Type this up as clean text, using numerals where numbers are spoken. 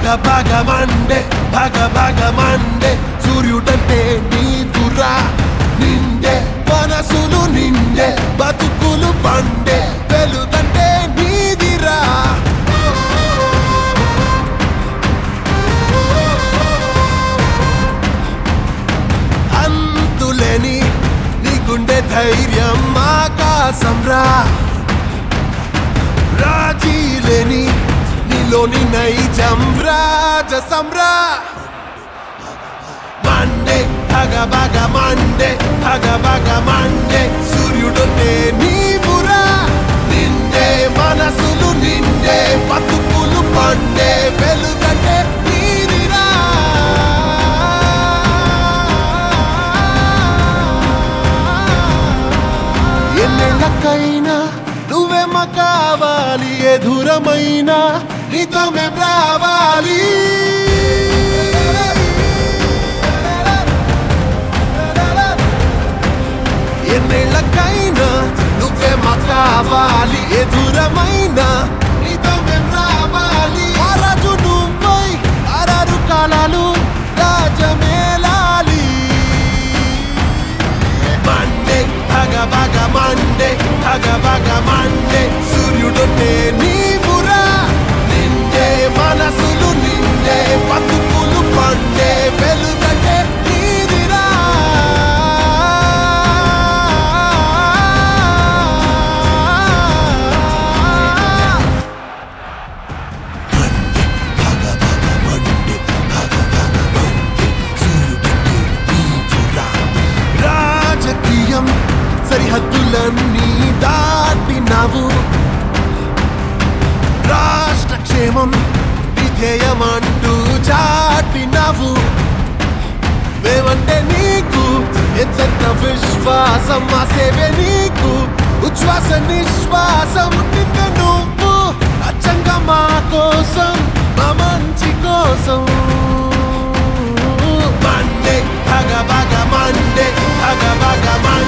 భగ మండే భగ మండే సూర్యుడంటే నీవురా నిండే మనసులు నిండే బతుకులు పండే వెలుగంటే నీదిరా అంతులేని నీ గుండె ధైర్యం ఆకాశంరా రాజీలేని నీలోని నైజం రాజసంరా మండే భగ మండే భగ మండే సూర్యుడుండే నీవురా నిండే మనసులు నిండే బతుకులు పండే వెలుగంటే నీదిరా ఎన్నెళ్ళకైనా నువ్వేమ కావాలి ఎదురమైనా నీతో మేం రావాలి ఎన్నేళ్ళకైనా నువ్వేమ కావాలి ఎదురమైనా నీతో మేం రావాలి ఆరాజు నువ్వై ఆరారు కాలాలు రాజమేలాలి మండే భగ మండే భగ మండే సూర్యుడుంటే నీవురా నిండే మనసులు నిండే బతుకులు పండే వెలుగంటే నీదిరా రాజకీయం సరిహద్దులన్నీ దాటినావు రాష్ట్ర క్షేమం విధేయమంటూ చాటినావు మేమంటే నీకు ఎంత విశ్వాసం మా సేవే నీకు ఉచ్ఛ్వాస నిశ్వాసం నిన్ను నువ్వు అచ్చంగా మా కోసం మా మంచి కోసం మండే భగ మండే భగ మండే